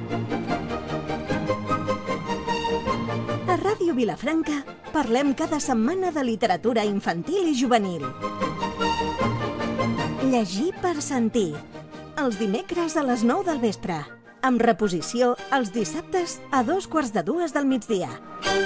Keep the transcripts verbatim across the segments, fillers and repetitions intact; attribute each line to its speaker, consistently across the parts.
Speaker 1: A Ràdio Vilafranca parlem cada setmana de literatura infantil i juvenil. Llegir per sentir. Els dimecres a les nou del vespre. Amb reposició els dissabtes a dos quarts de dues del migdia.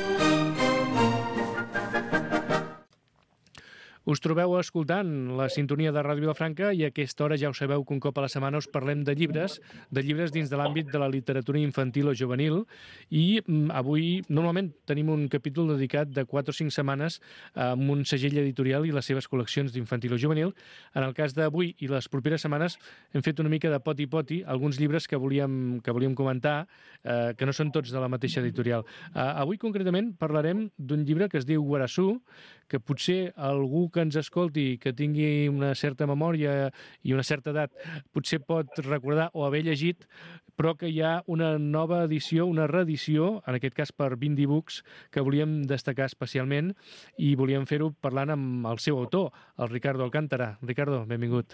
Speaker 2: Us trobeu escoltant la sintonia de Ràdio Vilafranca i a aquesta hora ja ho sabeu que un cop a la setmana us parlem de llibres, de llibres dins de l'àmbit de la literatura infantil o juvenil i avui normalment tenim un capítol dedicat de quatre o cinc setmanes amb un segell editorial i les seves col·leccions d'infantil o juvenil. En el cas d'avui i les properes setmanes hem fet una mica de poti-poti, alguns llibres que volíem, que volíem comentar, eh, que no són tots de la mateixa editorial. Eh, avui concretament parlarem d'un llibre que es diu Guarassú, que potser algú que ens escolti, que tingui una certa memòria i una certa edat, potser pot recordar o haver llegit, però que hi ha una nova edició, una reedició, en aquest cas per Bindi Books, que volíem destacar especialment i volíem fer-ho parlant amb el seu autor, el Ricardo Alcántara. Ricardo, benvingut.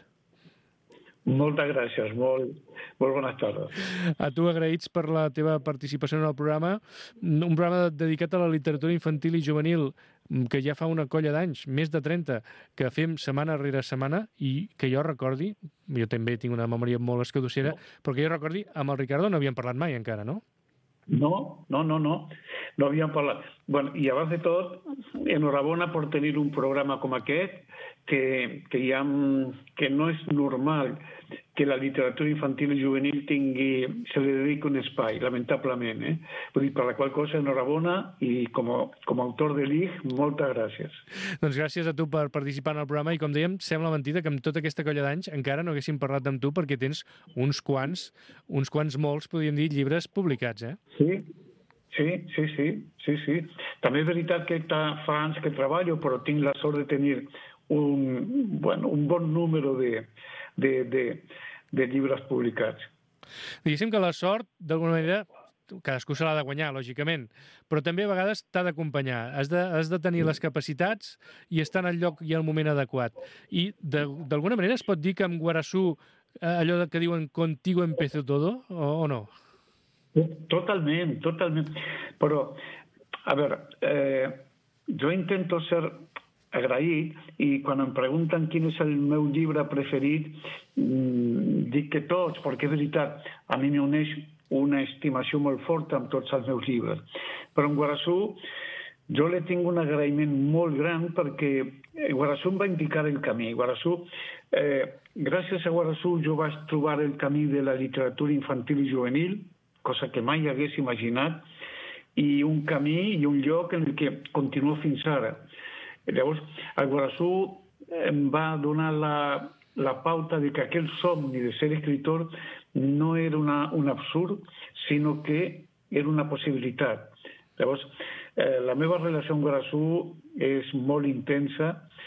Speaker 3: Moltes gràcies, molt, molt bones tardes.
Speaker 2: A tu agraïts per la teva participació en el programa, un programa dedicat a la literatura infantil i juvenil que ja fa una colla d'anys, més de trenta, que fem setmana rere setmana i que jo recordi, jo també tinc una memòria molt escadussera, però que jo recordi, amb el Ricardo no havíem parlat mai encara, no?
Speaker 3: No, no, no, no, no havíem parlat. Bueno, i abans de tot, enhorabona per tenir un programa com aquest, que, que, ha, que no és normal que la literatura infantil i juvenil tingui, se li dediqui un espai, lamentablement. Eh? Vull dir, per la qual cosa, enhorabona i com a, com a autor de l'I G, moltes gràcies.
Speaker 2: Doncs gràcies a tu per participar en el programa i, com dèiem, sembla mentida que amb tota aquesta colla d'anys encara no haguéssim parlat amb tu perquè tens uns quants, uns quants molts, podríem dir, llibres publicats, eh?
Speaker 3: Sí, sí, sí, sí, sí, sí. També és veritat que fa anys que treballo, però tinc la sort de tenir un, bueno, un bon número de, de, de, de llibres publicats.
Speaker 2: Diguéssim que la sort, d'alguna manera, cadascú se l'ha de guanyar, lògicament, però també a vegades t'ha d'acompanyar. Has de, has de tenir les capacitats i estar en el lloc i el moment adequat. I d'alguna manera es pot dir que amb Guarassú, allò que diuen contigo empezó todo, o, o no?
Speaker 3: Totalment, totalment. Però, a veure, eh, jo intento ser agraït i quan em pregunten quin és el meu llibre preferit, mmm, dic que tots, perquè és veritat, a mi m'uneix una estimació molt forta amb tots els meus llibres. Però en Guarassú jo le tinc un agraïment molt gran perquè Guarassú em va indicar el camí. Guarassú, eh, gràcies a Guarassú jo vaig trobar el camí de la literatura infantil i juvenil, cosa que mai hagués imaginat, i un camí i un lloc en el que continuo fins ara. Llavors, el Guarassú em va donar la, la pauta de que aquell somni de ser escritor no era una, un absurd, sinó que era una possibilitat. Llavors, eh, la meva relació amb Guarassú és molt intensa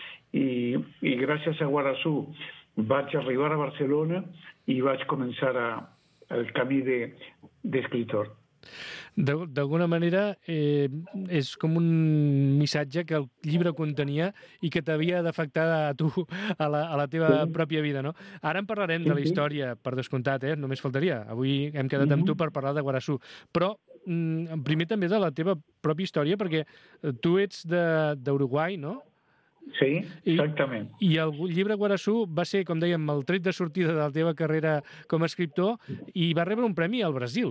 Speaker 3: i, i gràcies a Guarassú vaig arribar a Barcelona i vaig començar a, el camí d'escriptor.
Speaker 2: D'alguna manera eh, és com un missatge que el llibre contenia i que t'havia d'afectar a tu, a la, a la teva sí. pròpia vida, no? Ara en parlarem sí, de la història, per descomptat, eh? Només faltaria. Avui hem quedat amb tu per parlar de Guarassú. Però mm, primer també de la teva pròpia història, perquè tu ets d'Uruguai, no?
Speaker 3: Sí, exactament.
Speaker 2: I, I el llibre Guarassú va ser, com dèiem, el tret de sortida de la teva carrera com a escriptor i va rebre un premi al Brasil.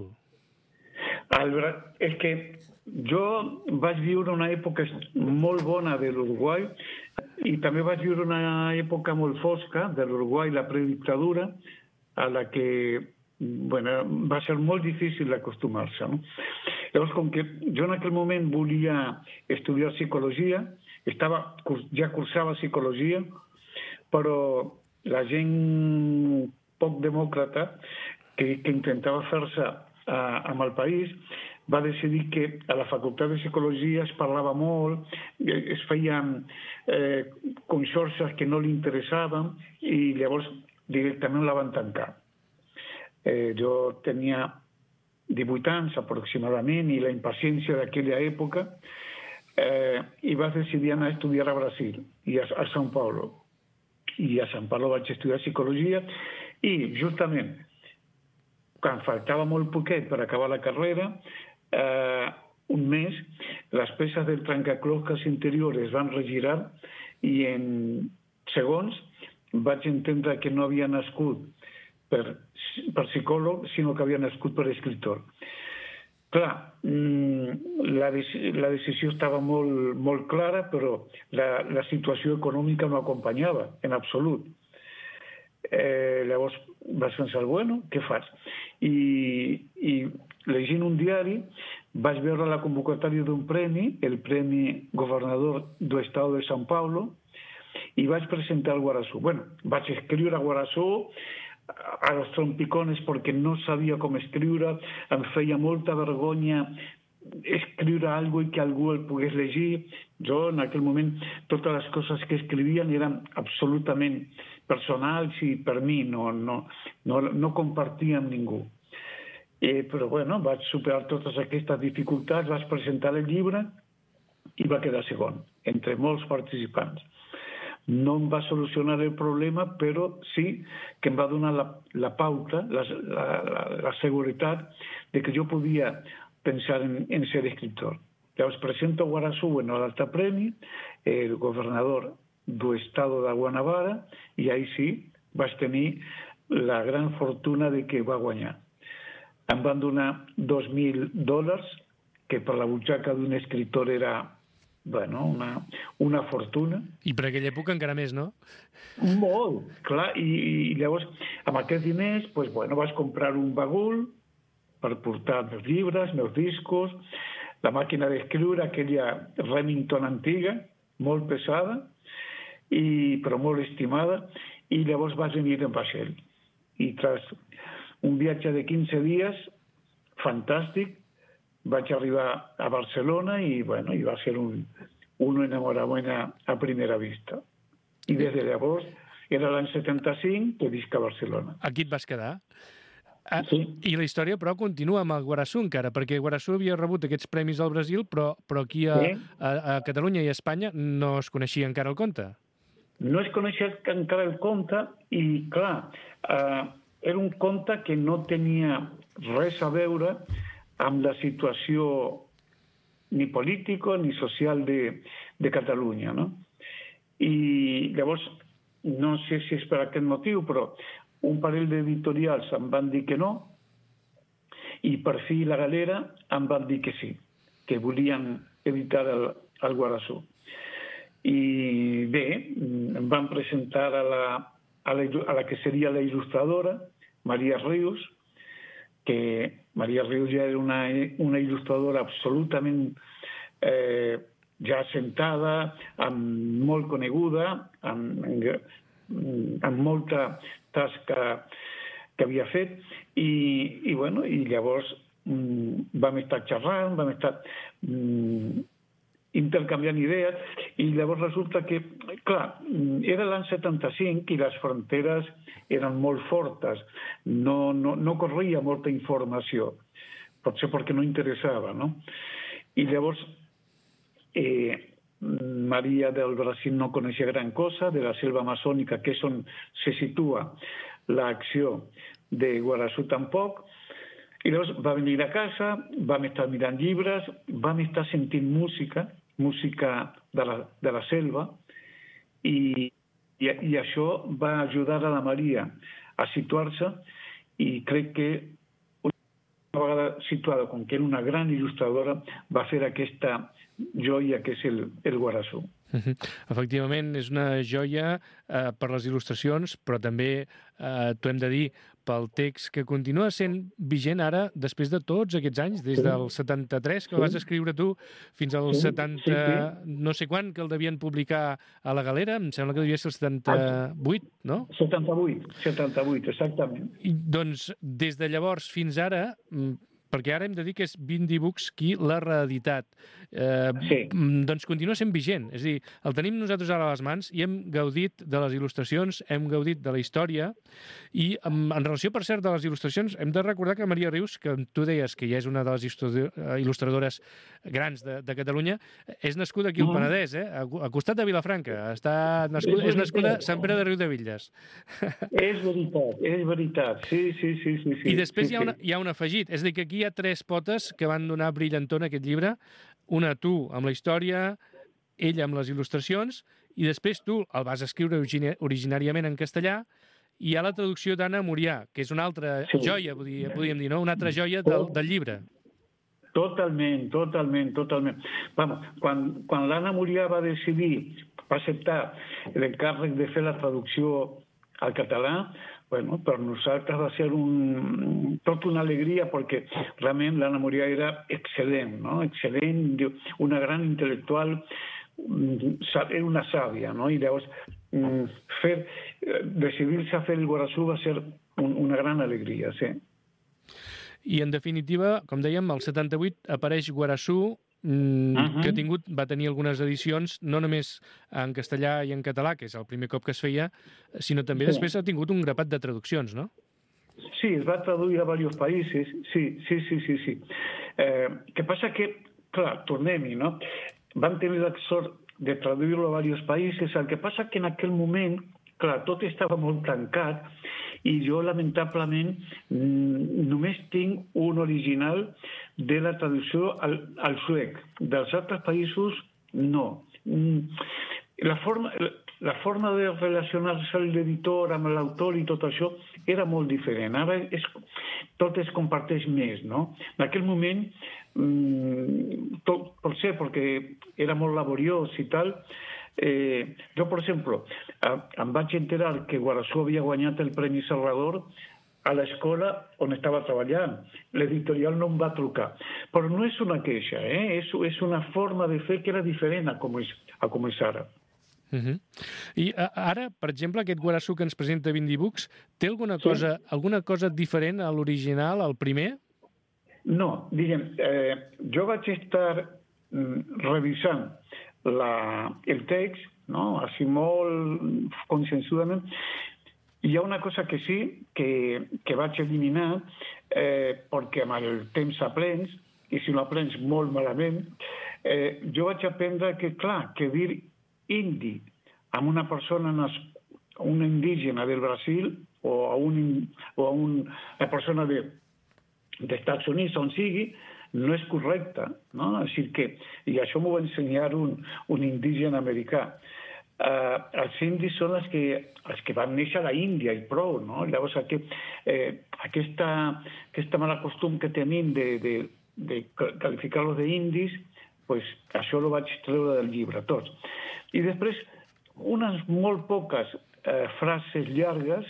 Speaker 3: El, és que jo vaig viure una època molt bona de l'Uruguai i també vaig viure una època molt fosca de l'Uruguai, la predictadura, a la que bueno, va ser molt difícil acostumar-se. No? Llavors, com que jo en aquell moment volia estudiar psicologia, estava, ja cursava psicologia, però la gent poc demòcrata que, que intentava fer-se Uh, amb el país, va decidir que a la facultat de psicologia es parlava molt, es feien eh, conxorxes que no li interessaven i llavors directament la van tancar. Eh, jo tenia divuit anys aproximadament i la impaciència d'aquella època eh, i vaig decidir anar a estudiar a Brasil i a, a São Paulo. I a São Paulo vaig estudiar psicologia i justament quan faltava molt poquet per acabar la carrera, eh, un mes, les peces del trencaclosques interior es van regirar i en segons vaig entendre que no havia nascut per, per psicòleg, sinó que havia nascut per escriptor. Clar, la, la decisió estava molt, molt clara, però la, la situació econòmica no acompanyava, en absolut. Eh, llavors vaig pensar, bueno, què faig? I, i llegint un diari vaig veure la convocatòria d'un premi, el Premi Governador do Estado de São Paulo, i vaig presentar el Guarasú. Bueno, vaig escriure Guarasú a los trompicones perquè no sabia com escriure, em feia molta vergonya escriure algo i que algú el pogués llegir. Jo, en aquell moment, totes les coses que escrivien eren absolutament personals i per mi no, no, no, no compartia amb ningú. Eh, però, bueno, vaig superar totes aquestes dificultats, vaig presentar el llibre i va quedar segon, entre molts participants. No em va solucionar el problema, però sí que em va donar la, la pauta, la, la, la, la seguretat de que jo podia pensar en, en ser escritor. Llavors presento Guarasú en l'altre premi, el governador do estado de Guanabara, i ahí sí vaig tenir la gran fortuna de que va guanyar. Em van donar dos mil dòlars, que per la butxaca d'un escriptor era bueno, una, una fortuna.
Speaker 2: I per aquella època encara més, no?
Speaker 3: Molt, clar. I, i llavors, amb aquests diners, pues, bueno, vas comprar un bagul per portar meus llibres, meus discos, la màquina d'escriure, aquella Remington antiga, molt pesada, i, però molt estimada, i llavors vas venir en vaixell. I tras un viatge de quinze dies, fantàstic, vaig arribar a Barcelona i, bueno, i va ser un, un enamorament a, a primera vista. I des de llavors, era l'any setanta-cinc, que visc a Barcelona.
Speaker 2: Aquí et vas quedar? Ah,
Speaker 3: sí.
Speaker 2: I la història, però, continua amb el Guarasú encara, perquè Guarasú havia rebut aquests premis al Brasil, però, però aquí a, sí. a, a Catalunya i a Espanya no es coneixia encara el conte.
Speaker 3: No es coneixia encara el conte i, clar, eh, era un conte que no tenia res a veure amb la situació ni política ni social de, de Catalunya, no? I llavors, no sé si és per aquest motiu, però un parell d'editorials em van dir que no, i per fi la Galera em van dir que sí, que volien editar el, el Guarasú. I bé, em van presentar a la, a la, a la que seria la il·lustradora, Maria Rius, que Maria Rius ja era una, una il·lustradora absolutament eh, ja assentada, amb, molt coneguda, amb, amb molta tasca que havia fet, i, i, bueno, i llavors mm, vam estar xerrant, vam estar mm, intercanviant idees, i llavors resulta que, clar, era l'any setanta-cinc i les fronteres eren molt fortes, no, no, no corria molta informació, potser perquè no interessava, no? I llavors, eh, Maria del Brasil no coneixia gran cosa, de la selva amazònica, que és on se situa l'acció de Guarasú tampoc, i llavors va venir a casa, vam estar mirant llibres, vam estar sentint música, música de la, de la selva, i, i, i això va ajudar a la Maria a situar-se, i crec que una vegada situada, com que era una gran il·lustradora, va fer aquesta joia que és el, el Guarasú.
Speaker 2: Uh-huh. Efectivament, és una joia eh, per les il·lustracions, però també, eh, t'ho hem de dir, pel text que continua sent vigent ara, després de tots aquests anys, des del setanta-tres, que el vas escriure tu, fins al
Speaker 3: sí,
Speaker 2: setanta... Sí, sí. No sé quan, que el devien publicar a la Galera, em sembla que devia ser el setanta-vuit, no?
Speaker 3: setanta-vuit, setanta-vuit, exactament.
Speaker 2: I, doncs, des de llavors fins ara, perquè ara hem de dir que és Bindi Books qui l'ha reeditat. Eh,
Speaker 3: Sí.
Speaker 2: Doncs continua sent vigent. És a dir, el tenim nosaltres ara a les mans i hem gaudit de les il·lustracions, hem gaudit de la història i en, en relació, per cert, de les il·lustracions, hem de recordar que Maria Rius, que tu deies que ja és una de les il·lustradores grans de, de Catalunya, és nascuda aquí al
Speaker 3: Mm.
Speaker 2: Penedès, eh? a costat de Vilafranca. Està nascuda, és nascuda a Sant Pere de Riudebitlles.
Speaker 3: És veritat, és veritat. Sí, sí, sí. sí, sí
Speaker 2: I després
Speaker 3: sí,
Speaker 2: hi, ha una,
Speaker 3: sí.
Speaker 2: hi ha un afegit. És a dir, que aquí hi ha tres potes que van donar brillantor a aquest llibre. Una, tu, amb la història, ella amb les il·lustracions, i després tu el vas escriure origina originàriament en castellà, i hi ha la traducció d'Anna Murià, que és una altra
Speaker 3: Sí.
Speaker 2: joia, podríem dir, no? Una altra joia del, del llibre.
Speaker 3: Totalment, totalment, totalment. Vamos, quan, quan l'Anna Murià va decidir, va acceptar l'encàrrec de fer la traducció al català, bueno, per nosaltres va ser un, tot una alegria perquè realment l'Anna Murià era excel·lent, no? Excel·lent, una gran intel·lectual, era una sàvia, no? I llavors fer, decidir-se a fer el Guarasú va ser un, una gran alegria, sí.
Speaker 2: I, en definitiva, com dèiem, al setanta-vuit apareix Guarasú, Mm, uh -huh. que ha tingut, va tenir algunes edicions, no només en castellà i en català, que és el primer cop que es feia, sinó també sí. Després ha tingut un grapat de traduccions, no?
Speaker 3: Sí, es va traduir a diversos països, sí, sí, sí, sí. sí. Eh, que passa que, clar, tornem-hi, no? Van tenir la sort de traduir-lo a diversos països, el que passa que en aquell moment, clar, tot estava molt tancat, i jo, lamentablement, només tinc un original de la traducció al, al suec. Dels altres països, no. La forma, la forma de relacionar-se l'editor amb l'autor i tot això era molt diferent. Ara és, tot es comparteix més, no? En aquell moment, tot, potser perquè era molt laboriós i tal, Eh, jo, per exemple, em vaig enterar que Guarasú havia guanyat el Premi Salvador a l'escola on estava treballant. L'editorial no em va trucar. Però no és una queixa, eh? és, és una forma de fer que era diferent a com és, a com és ara.
Speaker 2: Uh -huh. I a, ara, per exemple, aquest Guarasú que ens presenta Bindi Books, té alguna cosa, sí. alguna cosa diferent a l'original, al primer?
Speaker 3: No, diguem, eh, jo vaig estar mm, revisant La, el text, no? Així molt consensudament. Hi ha una cosa que sí, que, que vaig eliminar, eh, perquè amb el temps aprens, i si no aprens molt malament, eh, jo vaig aprendre que, clar, que dir indi a una persona, una indígena del Brasil, o a, un, o a un, una persona de, dels Estats Units, on sigui, no és correcte, no? Així que, i això m'ho va ensenyar un, un indígena americà. Uh, els indis són els que, els que van néixer a la Índia i prou, no? Llavors, aquest, eh, aquesta, aquesta mala costum que tenim de, de, de qualificar-los d'indis, pues, això ho vaig treure del llibre, tots. I després, unes molt poques eh, frases llargues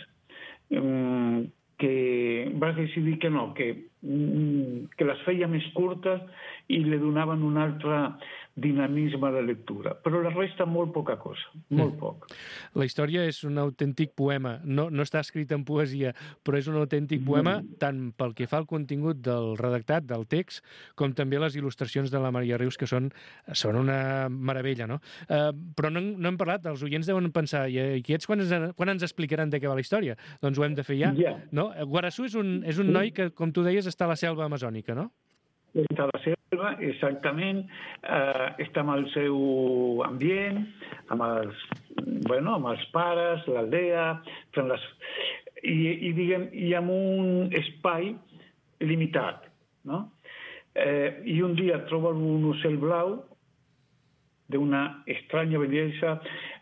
Speaker 3: um, que vas decidir que no, que, que les feia més curtes i li donaven un altre dinamisme a la lectura. Però la resta, molt poca cosa, molt mm. poc.
Speaker 2: La història és un autèntic poema. No, no està escrita en poesia, però és un autèntic mm. poema tant pel que fa al contingut del redactat, del text, com també les il·lustracions de la Maria Rius, que són, són una meravella, no? Uh, però no, no hem parlat, els oients deuen pensar, i aquests quan ens, quan ens explicaran de què va la història? Doncs ho hem de fer ja, yeah. no? Guarasú és un, és un noi que, com tu deies, està a la selva amazònica, no?
Speaker 3: Està a la selva, exactament, eh, està amb el seu ambient, amb els, bueno, amb els pares, l'aldea, les... I, i, diguem, i amb un espai limitat, no? Eh, I un dia troba un ocell blau d'una estranya bellesa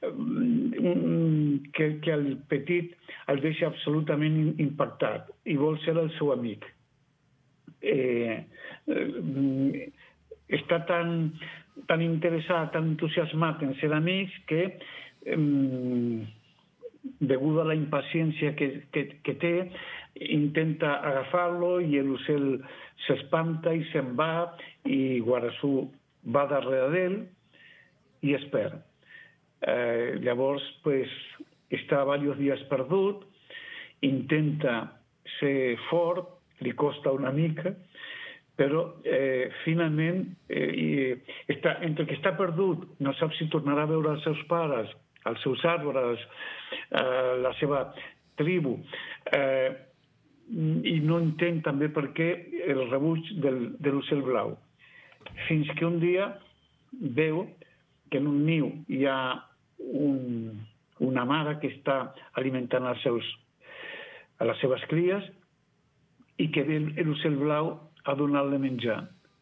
Speaker 3: que, que el petit el deixa absolutament impactat i vol ser el seu amic. Eh, eh, està tan, tan interessat, tan entusiasmat en ser amics que, eh, degut a la impaciència que, que, que té, intenta agafar-lo i l'ocell s'espanta i se'n va i Guarasú va darrere d'ell i es perd. Eh, llavors, pues, està diversos dies perdut, intenta ser fort, li costa una mica, però eh, finalment eh, està, entre que està perdut, no sap si tornarà a veure els seus pares, els seus arbres, eh, la seva tribu, eh, i no entén també per què el rebuig del, de l'ocell blau. Fins que un dia veu que en un niu hi ha un, una mare que està alimentant els seus, a les seves cries i que ve l'ocell blau a donar-li menjar.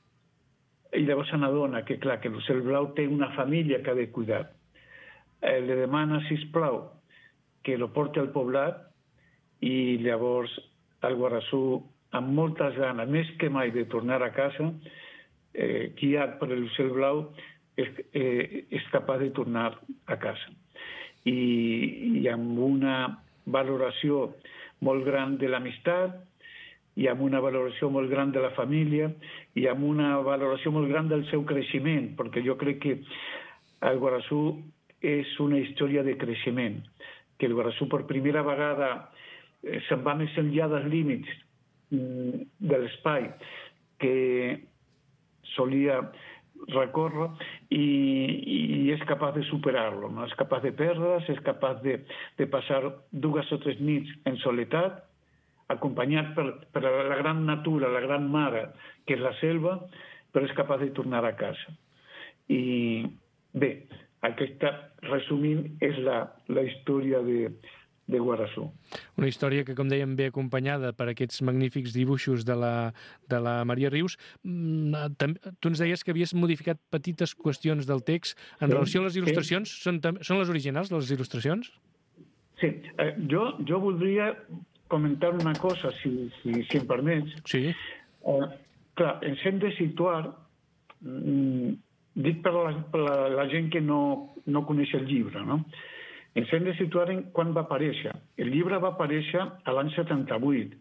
Speaker 3: I llavors se n'adona que, clar, que l'ocell blau té una família que ha de cuidar. Eh, li demana, sisplau, que lo porti al poblat i llavors el Guarasú, amb moltes ganes, més que mai de tornar a casa, eh, guiat per l'ocell blau, és, eh, és capaç de tornar a casa. I, i amb una valoració molt gran de l'amistat, i amb una valoració molt gran de la família, i amb una valoració molt gran del seu creixement, perquè jo crec que el Guarasú és una història de creixement, que el Guarasú per primera vegada eh, se'n va més enllà dels límits mm, de l'espai que solia recórrer i, i és capaç de superar-lo, no? És capaç de perdre's, és capaç de, de passar dues o tres nits en soledat, acompanyat per, per la gran natura, la gran mare, que és la selva, però és capaç de tornar a casa. I bé, aquesta, resumint, és la, la història de, de Guarasú.
Speaker 2: Una història que, com dèiem, ve acompanyada per aquests magnífics dibuixos de la, de la Maria Rius. Tu ens deies que havies modificat petites qüestions del text en sí, relació a les il·lustracions. Sí. Són, són les originals, les il·lustracions?
Speaker 3: Sí, eh, jo, jo voldria comentar una cosa, si, si, si em permets.
Speaker 2: Sí.
Speaker 3: Eh, clar, ens hem de situar, mm, dit per la, per la, la gent que no, no coneix el llibre, no? Ens hem de situar en quan va aparèixer. El llibre va aparèixer a l'any setanta-vuit.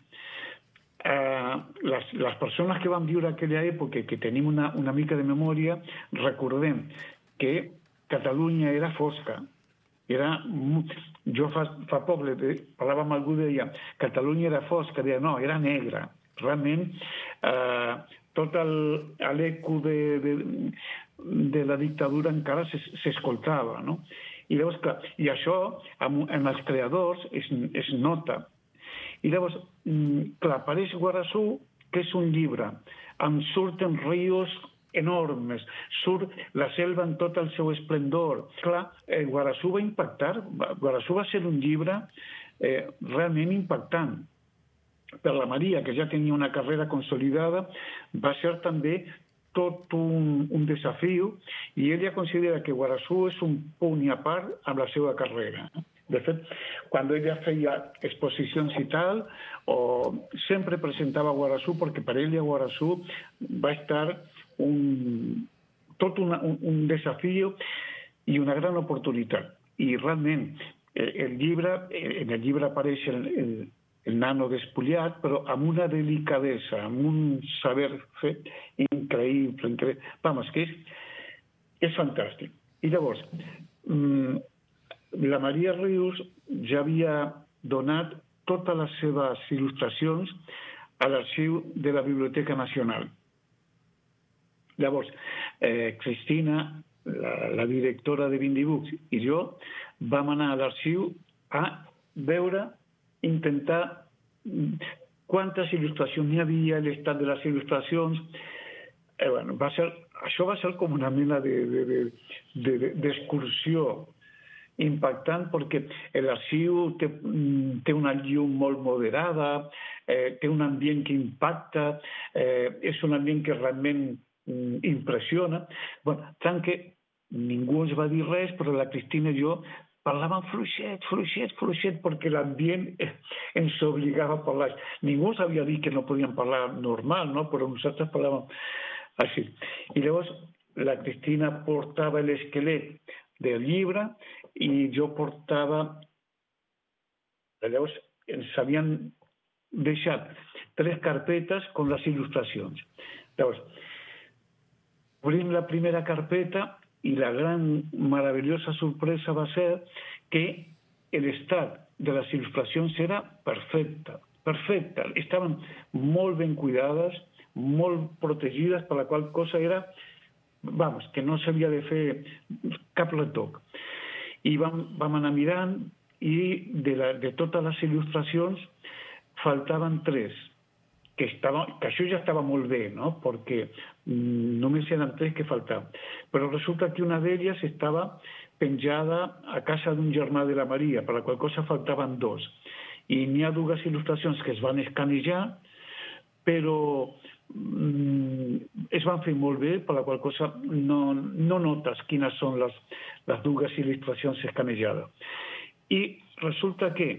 Speaker 3: Eh, les, les persones que van viure aquella època, que tenim una, una mica de memòria, recordem que Catalunya era fosca. Era, jo fa, fa poc parlava amb algú i deia Catalunya era fosca, deia no, era negra. Realment, eh, tot l'eco de, de, de la dictadura encara s'escoltava, no? I llavors, clar, i això en els creadors es, es nota. I llavors, clar, apareix Guarasú, que és un llibre, en surten rius enormes, surt la selva en tot el seu esplendor. Clar, eh, Guarasú va impactar, Guarasú va ser un llibre eh, realment impactant. Per la Maria, que ja tenia una carrera consolidada, va ser també tot un, un desafiu, i ella considera que Guarasú és un punt i a part amb la seva carrera. De fet, quan ella feia exposicions i tal, o sempre presentava Guarasú, perquè per ella Guarasú va estar un, tot una, un, un desafiu i una gran oportunitat. I realment, el, el llibre, en el llibre apareix el, el el nano despullat, però amb una delicadesa, amb un saber fet increïble. increïble. Vamos, que és, és fantàstic. I llavors, la Maria Rius ja havia donat totes les seves il·lustracions a l'arxiu de la Biblioteca Nacional. Llavors, eh, Cristina, la, la directora de Vindibooks, i jo vam anar a l'arxiu a veure, intentar quantes il·lustracions n'hi havia, l'estat de les il·lustracions. Eh, bueno, va ser, això va ser com una mena de, de, de, de, d'excursió impactant, perquè l'arxiu té, té una llum molt moderada, eh, té un ambient que impacta, eh, és un ambient que realment mm, impressiona. Bueno, tant que ningú ens va dir res, però la Cristina i jo parlaven fluixet, fluixet, fluixet, perquè l'ambient ens obligava a parlar. Ningú sabia dir que no podíem parlar normal, no? Però nosaltres parlàvem així. I llavors la Cristina portava l'esquelet del llibre i jo portava... Llavors ens havien deixat tres carpetes amb les il·lustracions. Llavors, obrim la primera carpeta i la gran, meravellosa sorpresa va ser que l'estat de les il·lustracions era perfecte, perfecte. Estaven molt ben cuidades, molt protegides, per la qual cosa era, vamos, que no s'havia de fer cap retoc. I vam, vam anar mirant i de, la, de totes les il·lustracions faltaven tres, que, estava, que això ja estava molt bé, no? Perquè mm, només eren tres que faltaven. Però resulta que una d'elles estava penjada a casa d'un germà de la Maria, per la qual cosa faltaven dos. I n'hi ha dues il·lustracions que es van escanejar, però mm, es van fer molt bé, per la qual cosa no, no notes quines són les, les dues il·lustracions escanejades. I resulta que,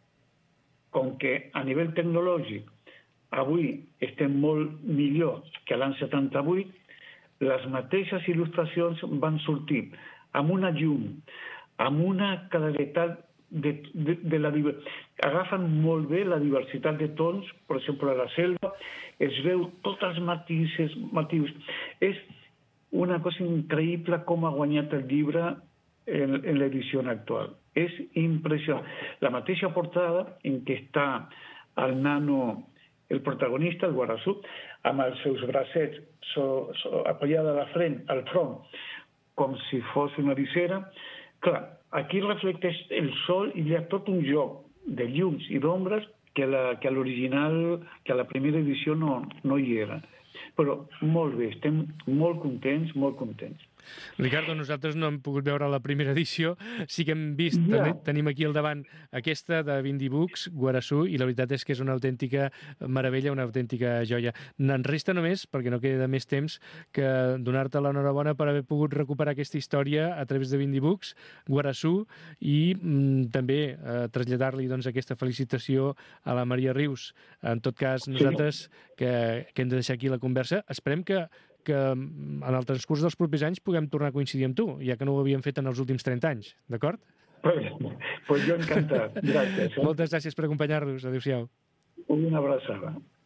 Speaker 3: com que a nivell tecnològic avui estem molt millor que l'any setanta-vuit, les mateixes il·lustracions van sortir amb una llum, amb una claretat de, de, de la diversitat. Agafen molt bé la diversitat de tons, per exemple, a la selva, es veu tots els matisos, matius. És una cosa increïble com ha guanyat el llibre en, en l'edició actual. És impressionant. La mateixa portada en què està el nano, el protagonista, el Guarassú, amb els seus bracets so, so, apoyada a la front, al front, com si fos una visera. Clar, aquí reflecteix el sol i hi ha tot un joc de llums i d'ombres que, la, que a l'original, que a la primera edició no, no hi era. Però molt bé, estem molt contents, molt contents.
Speaker 2: Ricardo, nosaltres no hem pogut veure la primera edició, sí que hem vist,
Speaker 3: Ja.
Speaker 2: ten tenim aquí al davant aquesta de Windy Books, Guarassú, i la veritat és que és una autèntica meravella, una autèntica joia. Ens resta només, perquè no queda més temps, que donar-te l'enhorabona per haver pogut recuperar aquesta història a través de Windy Books, Guarassú, i mm, també eh, traslladar-li doncs, aquesta felicitació a la Maria Rius. En tot cas, nosaltres, que, que hem de deixar aquí la conversa, esperem que que en el transcurs dels propers anys puguem tornar a coincidir amb tu, ja que no ho havíem fet en els últims trenta anys, d'acord?
Speaker 3: Pues, pues jo encantat. Gràcies. Eh?
Speaker 2: Moltes gràcies per acompanyar-nos. Adéu-siau.
Speaker 3: Una abraçada.